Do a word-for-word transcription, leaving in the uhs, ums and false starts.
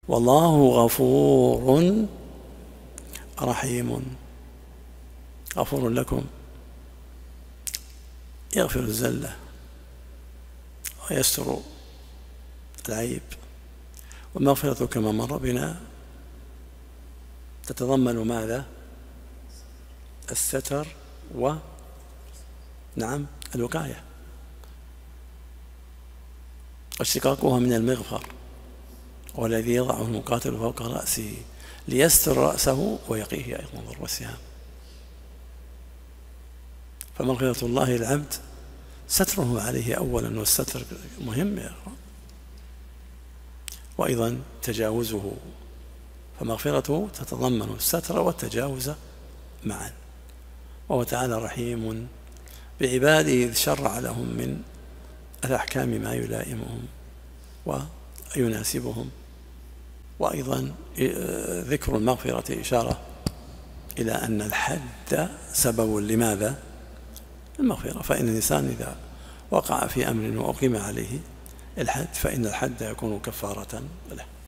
والله غفور رحيم. غفور لكم يغفر الزلة ويستر العيب، والمغفرة كما مر بنا تتضمن ماذا؟ الستر و نعم الوقاية، واشتقاقها من المغفر والذي يضعه المقاتل فوق رأسه ليستر رأسه ويقيه أيضا ضرب السهام. فمغفرة الله العبد ستره عليه أولا، والستر مهم يا أخوان، وأيضا تجاوزه، فمغفرته تتضمن الستر والتجاوز معا. وهو تعالى رحيم بعباده إذ شرع لهم من الأحكام ما يلائمهم ويناسبهم. وأيضا ذكر المغفرة إشارة إلى أن الحد سبب لماذا؟ المغفرة. فإن الإنسان إذا وقع في أمر وأقيم عليه الحد فإن الحد يكون كفارة له.